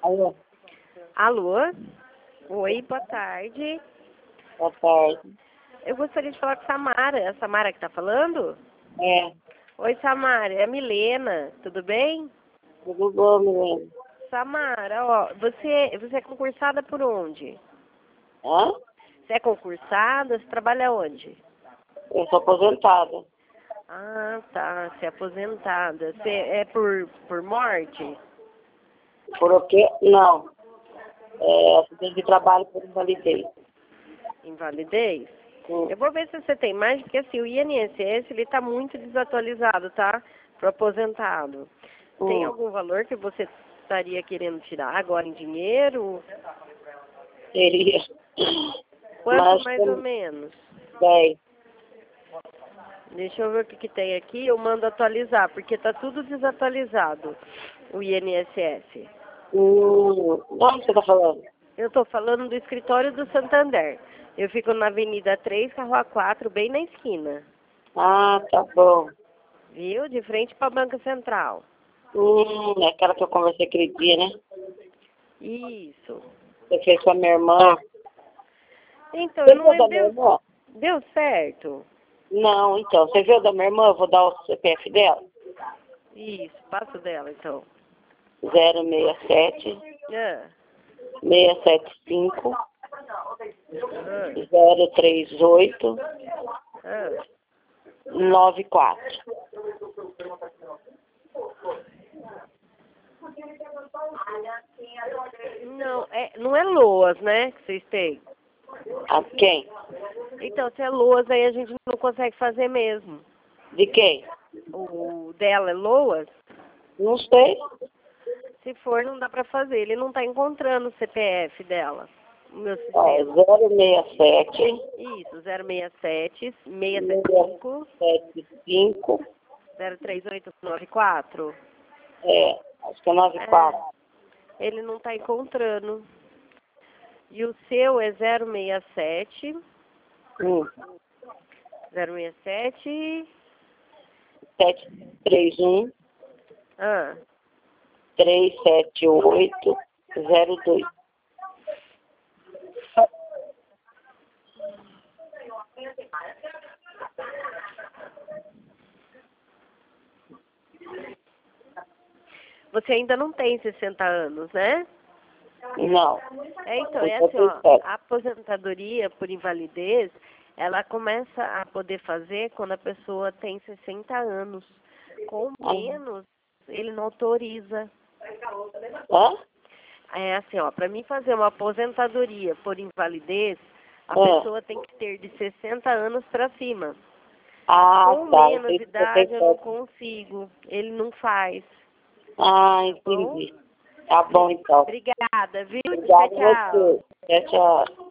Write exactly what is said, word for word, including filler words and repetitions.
Alô? Alô? Oi, boa tarde. Boa tarde. Eu gostaria de falar com a Samara. É a Samara que tá falando? É, Oi, Samara. É a Milena. Tudo bem? tudo bom, menino? Samara, ó, você, você é concursada por onde? Hã? Você é concursada? Você trabalha onde? Eu sou aposentada. Ah, tá. Você é aposentada. Você é por, por morte? Por o quê? Não. É, acidente de trabalho por invalidez. Invalidez? Hum. Eu vou ver se você tem mais, porque assim, o I N S S, ele tá muito desatualizado, tá? Pro aposentado. Tem Hum. algum valor que você estaria querendo tirar agora em dinheiro? Seria. Quanto Mas mais ou tem menos? dez. Deixa eu ver o que, que tem aqui, eu mando atualizar, porque tá tudo desatualizado, o I N S S. Hum. Onde você tá falando? Eu tô falando do escritório do Santander. Eu fico na Avenida três, Rua quatro, bem na esquina. Ah, tá bom. Viu? De frente pra Banca Central. Hum, é aquela que eu conversei aquele dia, né? Isso. Você fez com a minha irmã. Então, Você eu não viu da lembro. minha Deu, irmã? deu certo? Não, então. Você viu da minha irmã? Eu vou dar o C P F dela. Isso, passo dela, então. zero seis sete, Ah, seis sete cinco, ah, zero três oito, ah. nove quatro. Não, é, não é Loas, né, que vocês têm? A quem? Então, se é Loas, aí a gente não consegue fazer mesmo. De quem? O dela é Loas? Não sei. Se for, não dá pra fazer. Ele não tá encontrando o C P F dela, no meu Ó, sistema. zero seis sete, Isso, zero seis sete, seis sete seis cinco, sete cinco, zero três oito nove quatro. é, acho que é nove quatro. É, ele não tá encontrando. E o seu é zero seis sete, Hum, zero seis sete, sete três um, ah, três sete oito, zero dois. você ainda não tem sessenta anos, né? Não. É, então, é assim, ó, sessenta e sete. a aposentadoria por invalidez, ela começa a poder fazer quando a pessoa tem sessenta anos. Com Ah, menos, ele não autoriza. hã? É assim, ó, para mim fazer uma aposentadoria por invalidez, a Ah, pessoa tem que ter de sessenta anos para cima. ah, Com tá. menos Entendi, idade eu não sessenta e sete. consigo. Ele não faz. Ah, Tá bom? entendi. Tá bom, então. Obrigada, viu? Tchau, Obrigada a tchau. você. Tchau, tchau.